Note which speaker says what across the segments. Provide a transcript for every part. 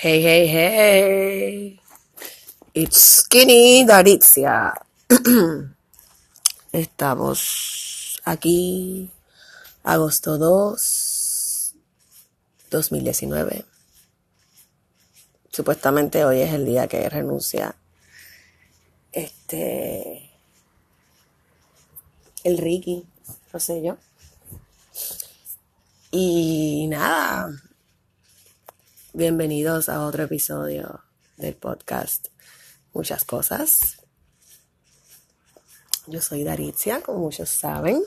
Speaker 1: Hey, hey, hey. It's Skinny Daritzia. Estamos aquí, agosto 2, 2019. Supuestamente hoy es el día que renuncia el Ricky, no sé yo. Y nada, bienvenidos a otro episodio del podcast Muchas Cosas. Yo soy Daritzia, como muchos saben.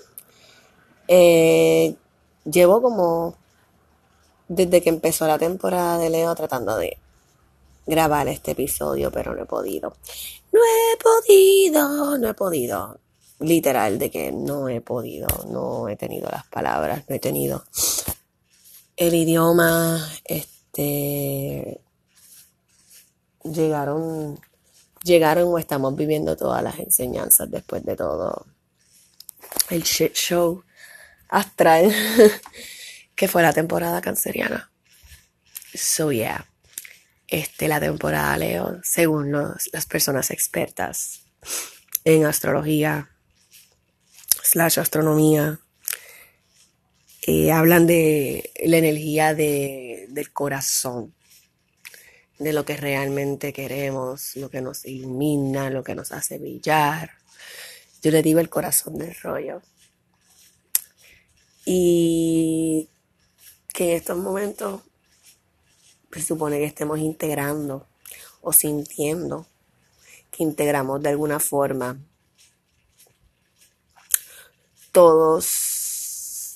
Speaker 1: Llevo como desde que empezó la temporada de Leo tratando de grabar este episodio, pero no he podido. Literal, de que no he podido, no he tenido las palabras, no he tenido el idioma, llegaron o estamos viviendo todas las enseñanzas después de todo el shit show astral que fue la temporada canceriana. So yeah, la temporada Leo, según las personas expertas en astrología / astronomía, hablan de la energía del corazón, de lo que realmente queremos, lo que nos ilumina, lo que nos hace brillar. Yo le digo el corazón del rollo. Y que en estos momentos se supone que estemos integrando o sintiendo que integramos de alguna forma todos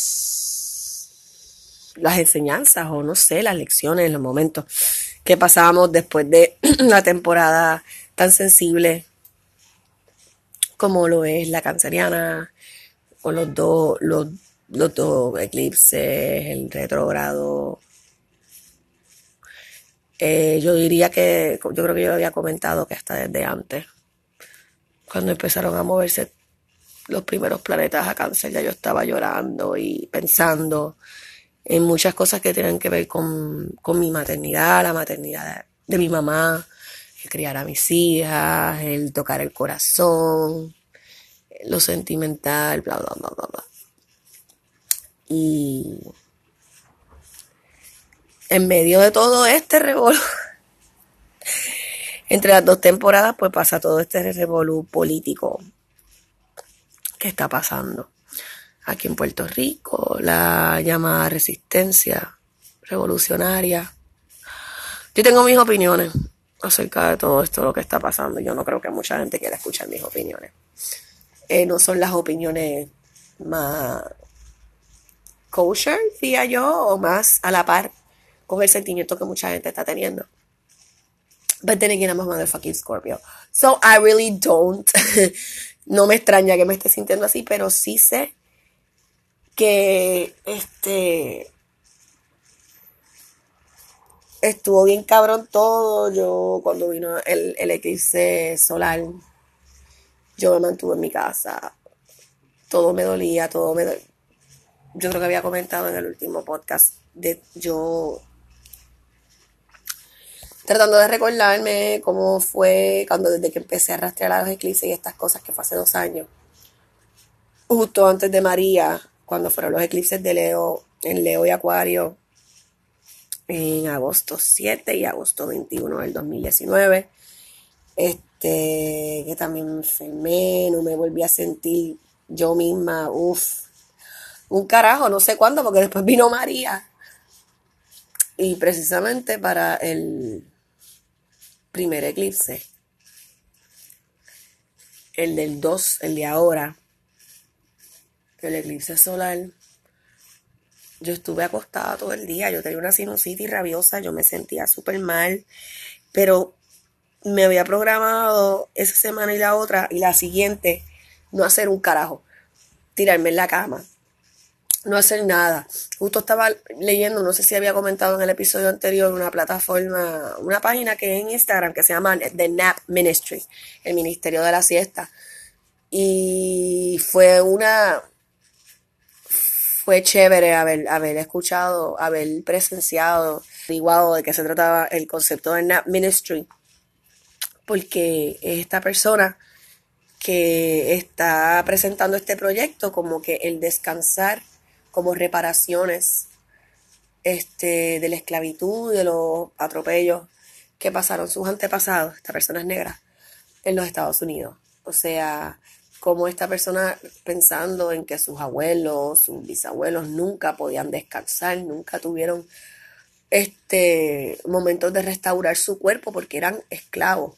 Speaker 1: las enseñanzas o no sé, las lecciones, los momentos que pasamos después de la temporada tan sensible como lo es la canceriana, o los dos eclipses, el retrógrado. Yo diría que, yo creo que yo había comentado que hasta desde antes, cuando empezaron a moverse los primeros planetas a Cáncer, ya yo estaba llorando y pensando en muchas cosas que tienen que ver con mi maternidad, la maternidad de mi mamá, el criar a mis hijas, el tocar el corazón, lo sentimental, bla, bla, bla, bla, bla. Y en medio de todo este revolú, entre las dos temporadas, pues pasa todo este revolú político que está pasando aquí en Puerto Rico, la llamada resistencia revolucionaria. Yo tengo mis opiniones acerca de todo esto, lo que está pasando. Yo no creo que mucha gente quiera escuchar mis opiniones. No son las opiniones más kosher, diría yo, o más a la par con el sentimiento que mucha gente está teniendo. But then again, I'm a motherfucking Scorpio. So I really don't. No me extraña que me esté sintiendo así, pero sí sé que estuvo bien cabrón todo. Yo cuando vino el eclipse solar, yo me mantuve en mi casa. Todo me dolía, yo creo que había comentado en el último podcast de yo tratando de recordarme cómo fue desde que empecé a rastrear a los eclipses y estas cosas, que fue hace 2 años. Justo antes de María, cuando fueron los eclipses de Leo, en Leo y Acuario, en agosto 7 y agosto 21 del 2019. Que también me enfermé, no me volví a sentir yo misma, un carajo, no sé cuándo, porque después vino María. Y precisamente para el primer eclipse, el del 2, el de ahora, el eclipse solar, yo estuve acostada todo el día, yo tenía una sinusitis rabiosa, yo me sentía súper mal, pero me había programado esa semana y la otra y la siguiente no hacer un carajo, tirarme en la cama, no hacer nada. Justo estaba leyendo, no sé si había comentado en el episodio anterior, una plataforma, una página que es en Instagram que se llama The Nap Ministry, el Ministerio de la Siesta. Y fue fue chévere haber escuchado, haber presenciado, averiguado de qué se trataba el concepto de Nap Ministry, porque esta persona que está presentando este proyecto como que el descansar como reparaciones de la esclavitud y de los atropellos que pasaron sus antepasados, estas personas negras, en los Estados Unidos. O sea, como esta persona pensando en que sus abuelos, sus bisabuelos nunca podían descansar, nunca tuvieron momentos de restaurar su cuerpo porque eran esclavos.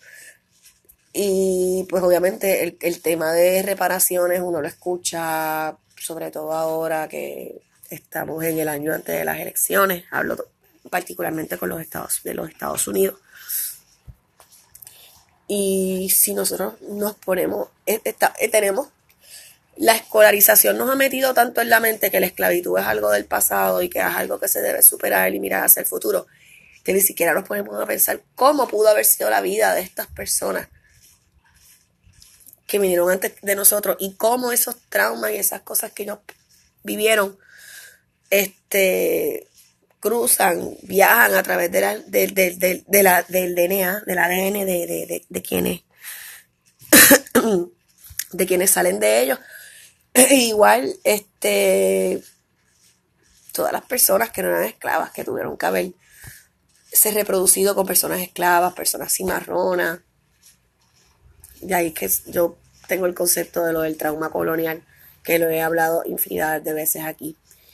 Speaker 1: Y pues obviamente el tema de reparaciones uno lo escucha, sobre todo ahora que estamos en el año antes de las elecciones, hablo particularmente con los Estados Unidos. Y si nosotros nos ponemos, tenemos, la escolarización nos ha metido tanto en la mente que la esclavitud es algo del pasado y que es algo que se debe superar y mirar hacia el futuro, que ni siquiera nos ponemos a pensar cómo pudo haber sido la vida de estas personas que vinieron antes de nosotros y cómo esos traumas y esas cosas que ellos vivieron cruzan, viajan a través del DNA, del ADN de quienes de quienes salen de ellos. Igual todas las personas que no eran esclavas, que tuvieron que haberse reproducido con personas esclavas, personas cimarronas. De ahí que yo tengo el concepto de lo del trauma colonial, que lo he hablado infinidad de veces aquí.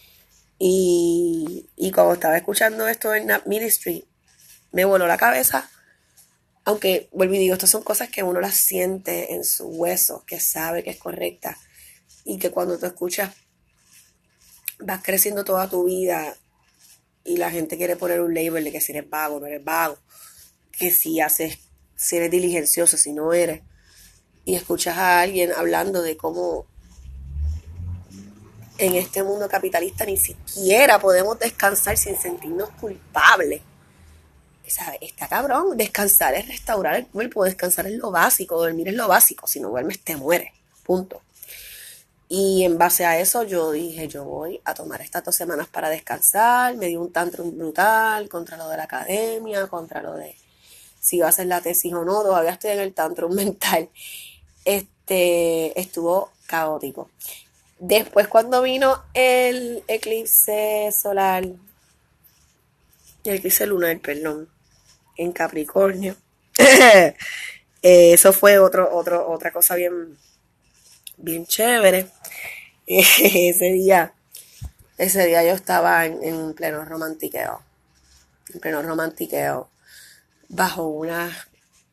Speaker 1: Y cuando estaba escuchando esto en Nap Ministry, me voló la cabeza. Aunque, vuelvo y digo, estas son cosas que uno las siente en sus huesos, que sabe que es correcta. Y que cuando tú escuchas, vas creciendo toda tu vida y la gente quiere poner un label de que si eres vago, no eres vago. Que si eres diligencioso, si no eres. Y escuchas a alguien hablando de cómo en este mundo capitalista ni siquiera podemos descansar sin sentirnos culpables. ¿Sabes? Está cabrón. Descansar es restaurar el cuerpo, descansar es lo básico, dormir es lo básico. Si no duermes te mueres. Punto. Y en base a eso yo dije, yo voy a tomar estas 2 semanas para descansar. Me dio un tantrum brutal contra lo de la academia, contra lo de si iba a hacer la tesis o no. Todavía estoy en el tantrum mental. Estuvo caótico. Después cuando vino el eclipse solar, el eclipse lunar, perdón, en Capricornio, eso fue otra cosa bien chévere. Ese día yo estaba en pleno romantiqueo, bajo una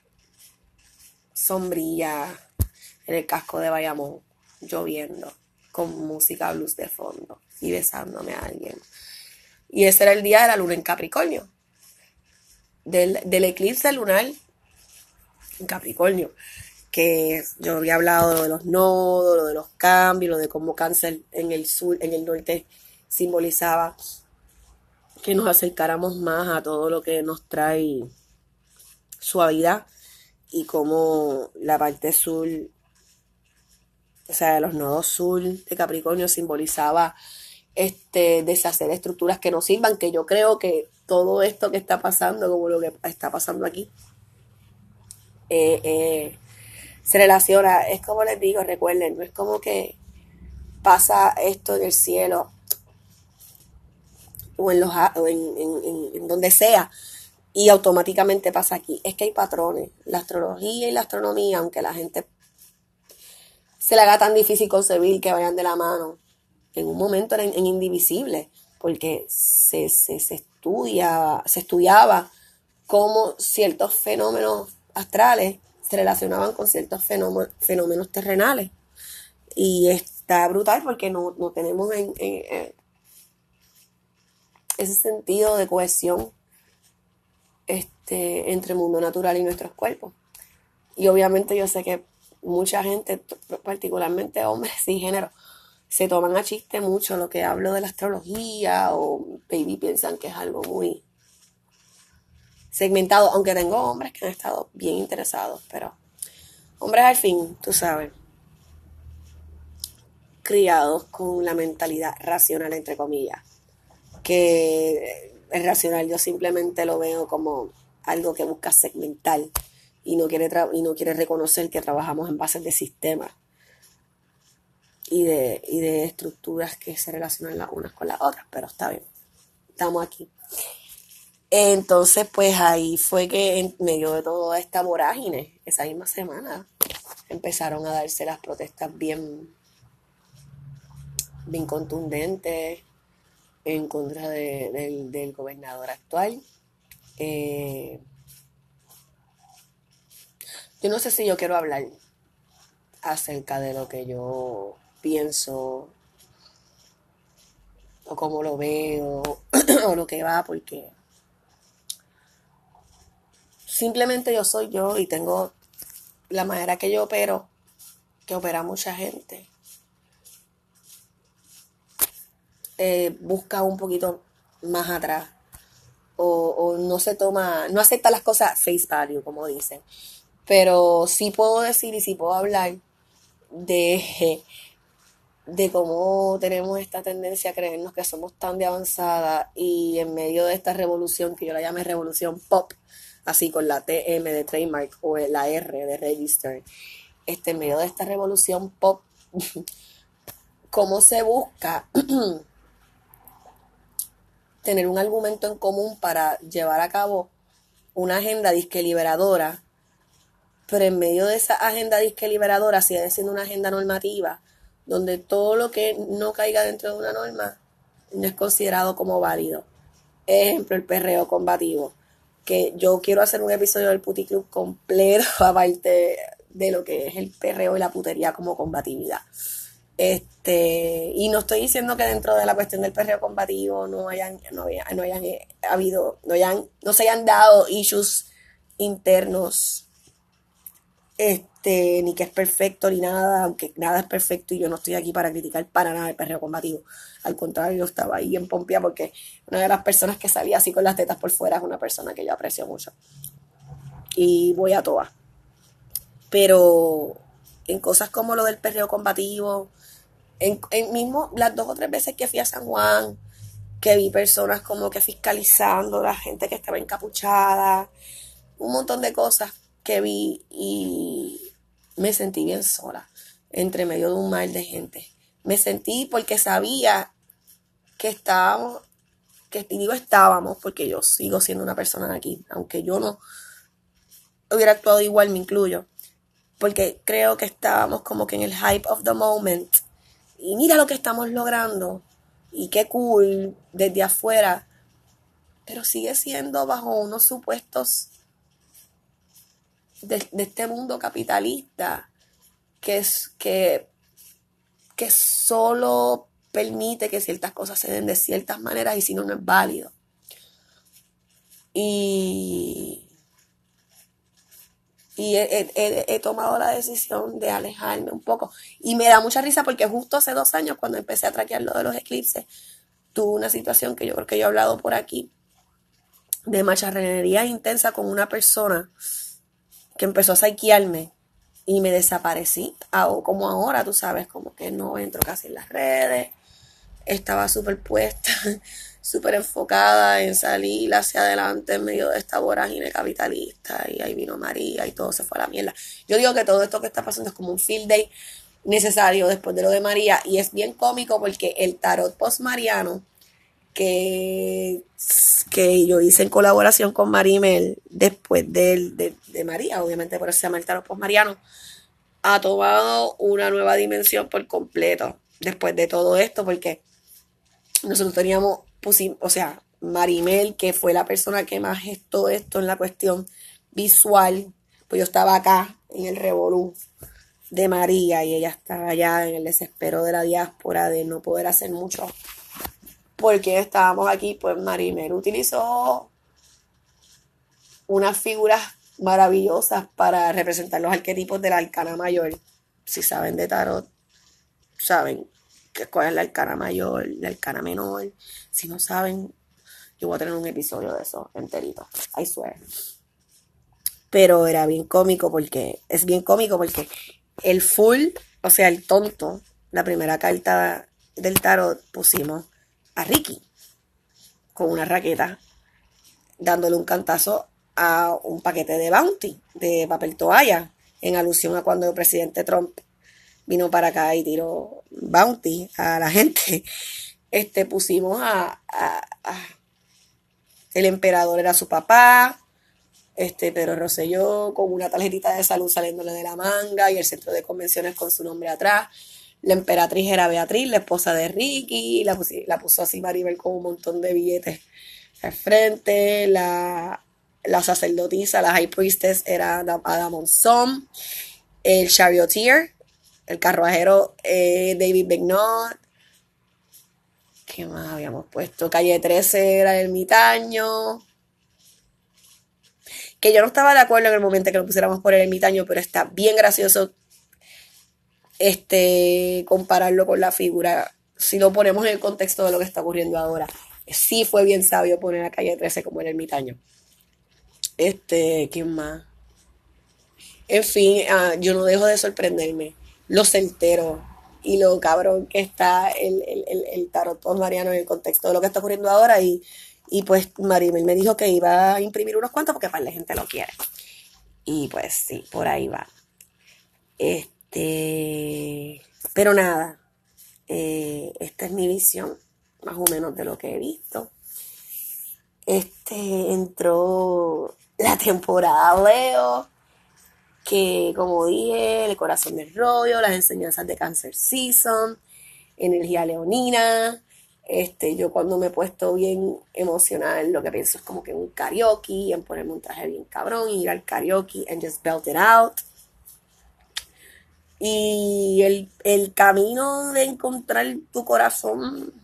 Speaker 1: sombrilla en el casco de Bayamón, lloviendo, con música blues de fondo y besándome a alguien. Y ese era el día de la luna en Capricornio, del eclipse lunar en Capricornio, que yo había hablado lo de los nodos, lo de los cambios, lo de cómo Cáncer en el sur, en el norte simbolizaba que nos acercáramos más a todo lo que nos trae suavidad, y cómo la parte sur, o sea, los nodos sur de Capricornio simbolizaba deshacer estructuras que no sirvan, que yo creo que todo esto que está pasando, como lo que está pasando aquí, se relaciona. Es como les digo, recuerden, no es como que pasa esto en el cielo o en donde sea y automáticamente pasa aquí. Es que hay patrones. La astrología y la astronomía, aunque la gente se le haga tan difícil concebir que vayan de la mano, en un momento eran indivisibles, porque se estudiaba cómo ciertos fenómenos astrales se relacionaban con ciertos fenómenos terrenales. Y está brutal porque no tenemos ese sentido de cohesión entre el mundo natural y nuestros cuerpos. Y obviamente yo sé que mucha gente, particularmente hombres cisgénero, se toman a chiste mucho lo que hablo de la astrología, o baby piensan que es algo muy segmentado, aunque tengo hombres que han estado bien interesados, pero hombres al fin, tú sabes. criados con la mentalidad racional, entre comillas, que es racional, yo simplemente lo veo como algo que busca segmentar y no quiere reconocer que trabajamos en bases de sistemas y de estructuras que se relacionan las unas con las otras, pero está bien, estamos aquí. Entonces, pues ahí fue que en medio de toda esta vorágine, esa misma semana, empezaron a darse las protestas bien contundentes en contra del gobernador actual. Yo no sé si yo quiero hablar acerca de lo que yo pienso o cómo lo veo o lo que va, porque simplemente yo soy yo y tengo la manera que yo opero, que opera mucha gente. Busca un poquito más atrás o no acepta las cosas face value, como dicen. Pero sí puedo decir y sí puedo hablar de cómo tenemos esta tendencia a creernos que somos tan de avanzada y en medio de esta revolución, que yo la llamé revolución pop, así con la TM de trademark o la R de register, en medio de esta revolución pop, cómo se busca tener un argumento en común para llevar a cabo una agenda disque liberadora, pero en medio de esa agenda disque liberadora sigue siendo una agenda normativa, donde todo lo que no caiga dentro de una norma no es considerado como válido. Ejemplo, el perreo combativo, que yo quiero hacer un episodio del puticlub completo aparte de lo que es el perreo y la putería como combatividad. Y no estoy diciendo que dentro de la cuestión del perreo combativo no se hayan dado issues internos, ni que es perfecto ni nada, aunque nada es perfecto y yo no estoy aquí para criticar para nada el perreo combativo. Al contrario, yo estaba ahí en Pompía porque una de las personas que salía así con las tetas por fuera es una persona que yo aprecio mucho. Y voy a todas. Pero en cosas como lo del perreo combativo, en mismo las 2 o 3 veces que fui a San Juan, que vi personas como que fiscalizando la gente que estaba encapuchada, un montón de cosas que vi y me sentí bien sola entre medio de un mar de gente. Me sentí porque sabía que estábamos, porque yo sigo siendo una persona aquí, aunque yo no hubiera actuado igual, me incluyo, porque creo que estábamos como que en el hype of the moment y mira lo que estamos logrando y qué cool desde afuera, pero sigue siendo bajo unos supuestos de este mundo capitalista que solo permite que ciertas cosas se den de ciertas maneras y si no, no es válido. Y he tomado la decisión de alejarme un poco. Y me da mucha risa porque justo hace 2 años, cuando empecé a traquear lo de los eclipses, tuve una situación que yo creo que yo he hablado por aquí, de macharrenería intensa con una persona que empezó a psiquearme y me desaparecí. Como ahora, tú sabes, como que no entro casi en las redes. Estaba súper puesta, súper enfocada en salir hacia adelante en medio de esta vorágine capitalista, y ahí vino María y todo se fue a la mierda. Yo digo que todo esto que está pasando es como un field day necesario después de lo de María, y es bien cómico porque el tarot postmariano que yo hice en colaboración con Marimel después de María, obviamente por eso se llama el tarot postmariano, ha tomado una nueva dimensión por completo después de todo esto, porque nosotros teníamos, Marimel, que fue la persona que más gestó esto en la cuestión visual, pues yo estaba acá en el revolú de María y ella estaba allá en el desespero de la diáspora de no poder hacer mucho porque estábamos aquí. Pues Marimel utilizó unas figuras maravillosas para representar los arquetipos de la arcana mayor. Si saben de tarot, saben cuál es la arcana mayor, la arcana menor. Si no saben, yo voy a tener un episodio de eso enterito, I swear. Pero es bien cómico porque el full, o sea, el tonto, la primera carta del tarot, pusimos a Ricky con una raqueta dándole un cantazo a un paquete de Bounty, de papel toalla, en alusión a cuando el presidente Trump vino para acá y tiró Bounty a la gente. Pusimos el emperador era su papá, Pedro Rosselló con una tarjetita de salud saliéndole de la manga y el centro de convenciones con su nombre atrás. La emperatriz era Beatriz, la esposa de Ricky, la puso así Maribel con un montón de billetes al frente. La sacerdotisa, la high priestess era Ada Monzón. El charioteer, el carruajero David Begnot. ¿Qué más habíamos puesto? Calle 13 era el ermitaño. Que yo no estaba de acuerdo en el momento que lo pusiéramos por el ermitaño, pero está bien gracioso compararlo con la figura. Si lo ponemos en el contexto de lo que está ocurriendo ahora, sí fue bien sabio poner a Calle 13 como el ermitaño. ¿Quién más? En fin, yo no dejo de sorprenderme. Lo certero y lo cabrón que está el tarot postmariano en el contexto de lo que está ocurriendo ahora. Y pues Maribel me dijo que iba a imprimir unos cuantos porque para la gente lo quiere. Y pues sí, por ahí va. Pero nada, esta es mi visión, más o menos de lo que he visto. Entró la temporada Leo, que como dije, el corazón del rollo, las enseñanzas de Cancer Season, energía leonina. Yo cuando me he puesto bien emocional, lo que pienso es como que un karaoke, en ponerme un traje bien cabrón, ir al karaoke and just belt it out. Y el camino de encontrar tu corazón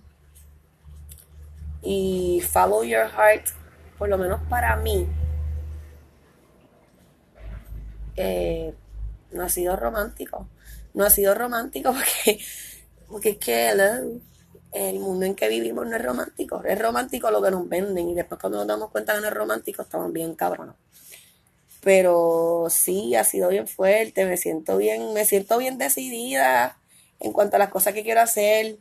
Speaker 1: y follow your heart, por lo menos para mí, no ha sido romántico. No ha sido romántico porque es que el mundo en que vivimos no es romántico. Es romántico lo que nos venden y después cuando nos damos cuenta que no es romántico estamos bien cabronos. Pero sí, ha sido bien fuerte, me siento bien decidida en cuanto a las cosas que quiero hacer.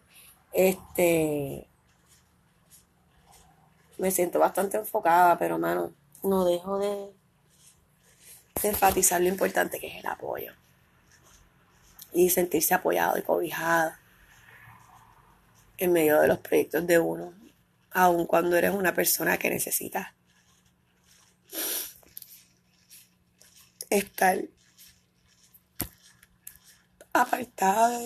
Speaker 1: Me siento bastante enfocada, pero mano, no dejo de enfatizar lo importante que es el apoyo. Y sentirse apoyado y cobijado en medio de los proyectos de uno, aun cuando eres una persona que necesita estar apartada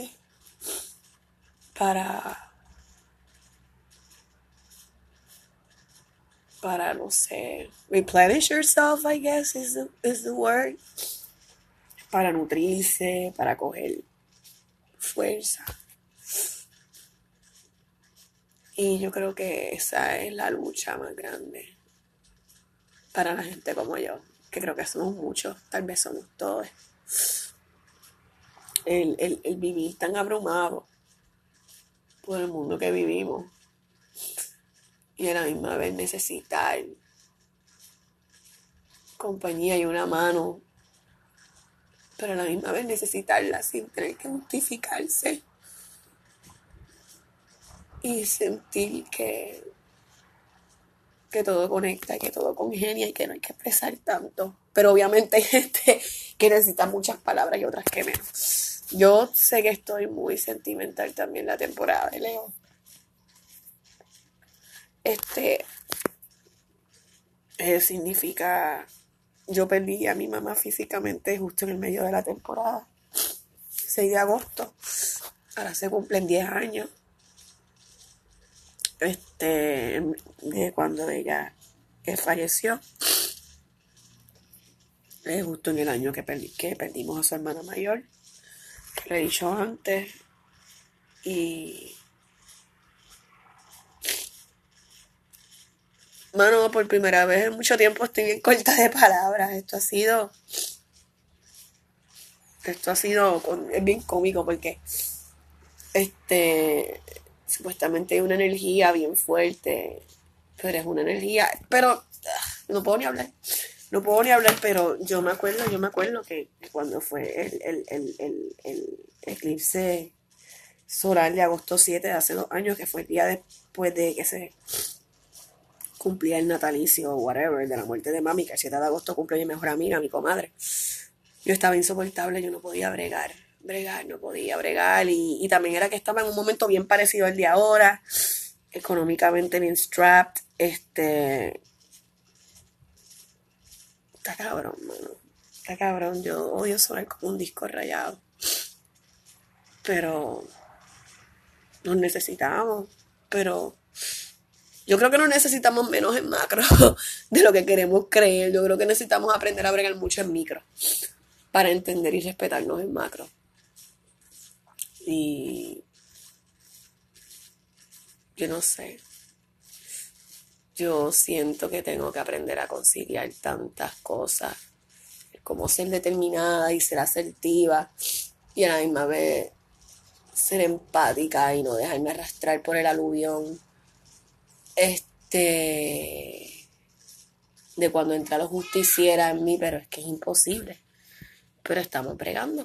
Speaker 1: para no sé, replenish yourself, I guess is the word, para nutrirse, para coger fuerza. Y yo creo que esa es la lucha más grande para la gente como yo, que creo que somos muchos, tal vez somos todos. El vivir tan abrumado por el mundo que vivimos y a la misma vez necesitar compañía y una mano, pero a la misma vez necesitarla sin tener que justificarse y sentir que todo conecta, que todo congenia y que no hay que expresar tanto. Pero obviamente hay gente que necesita muchas palabras y otras que menos. Yo sé que estoy muy sentimental también la temporada de Leo. Significa, yo perdí a mi mamá físicamente justo en el medio de la temporada, 6 de agosto, ahora se cumplen 10 años de cuando ella falleció, justo en el año que perdimos a su hermana mayor, que lo he dicho antes, y mano, por primera vez en mucho tiempo estoy bien corta de palabras. Esto ha sido es bien cómico porque supuestamente hay una energía bien fuerte, pero es una energía, pero no puedo ni hablar, pero yo me acuerdo que cuando fue el eclipse solar de agosto 7 de hace 2 años, que fue el día después de que se cumplía el natalicio o whatever de la muerte de mami, que el 7 de agosto cumple mi mejor amiga, mi comadre. Yo estaba insoportable, yo no podía no podía bregar, y también era que estaba en un momento bien parecido al de ahora, económicamente bien strapped, está cabrón, mano, está cabrón, yo odio sonar como un disco rayado, pero nos necesitamos, pero yo creo que nos necesitamos menos en macro de lo que queremos creer. Yo creo que necesitamos aprender a bregar mucho en micro para entender y respetarnos en macro. Y yo no sé. Yo siento que tengo que aprender a conciliar tantas cosas, como ser determinada y ser asertiva, y a la misma vez ser empática y no dejarme arrastrar por el aluvión de cuando entra lo justiciera en mí, pero es que es imposible. Pero estamos bregando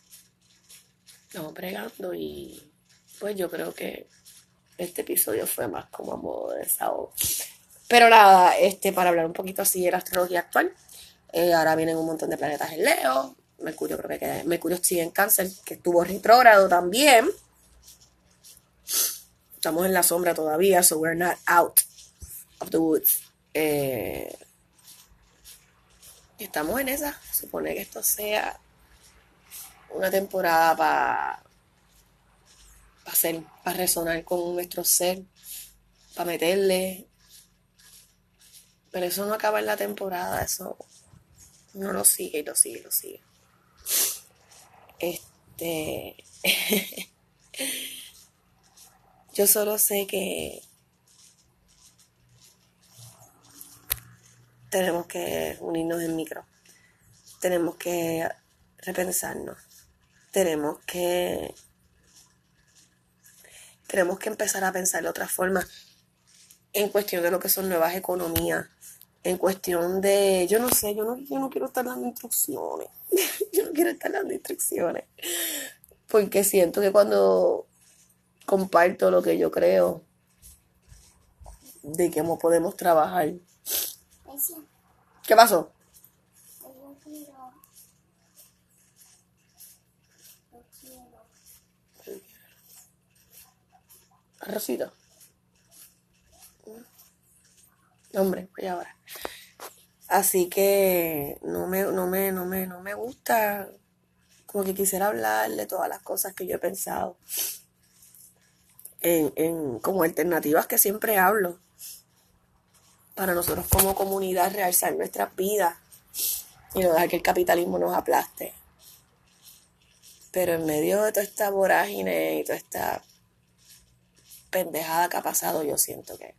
Speaker 1: y pues yo creo que este episodio fue más como a modo de desahogo. Pero nada, para hablar un poquito así de la astrología actual, ahora vienen un montón de planetas en Leo. Mercurio Mercurio sigue en Cáncer, que estuvo retrógrado también. Estamos en la sombra todavía, so we're not out of the woods. Estamos en esa. Supone que esto sea una temporada para resonar con nuestro ser, para meterle. Pero eso no acaba en la temporada, eso uno lo sigue y lo sigue y lo sigue. Yo solo sé que tenemos que unirnos en micro. Tenemos que repensarnos. Tenemos que empezar a pensar de otra forma en cuestión de lo que son nuevas economías, en cuestión de, yo no sé, yo no quiero estar dando instrucciones. Yo no quiero estar dando instrucciones. Porque siento que cuando comparto lo que yo creo de cómo podemos trabajar. ¿Qué pasó? Rosita. Hombre, voy ahora. Así que no me gusta, como que quisiera hablar de todas las cosas que yo he pensado en como alternativas que siempre hablo para nosotros como comunidad realzar nuestras vidas y no dejar que el capitalismo nos aplaste. Pero en medio de toda esta vorágine y toda esta pendejada que ha pasado, yo siento que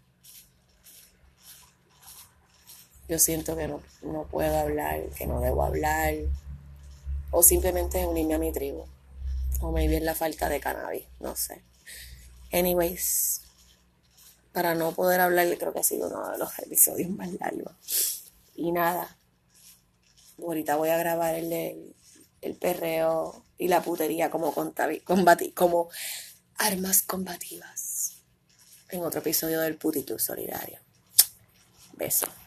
Speaker 1: no puedo hablar, que no debo hablar, o simplemente es unirme a mi tribu, o maybe es la falta de cannabis, no sé. Anyways, para no poder hablar, creo que ha sido uno de los episodios más largos. Y nada, ahorita voy a grabar el perreo y la putería como armas combativas en otro episodio del Putito Solidario. Beso.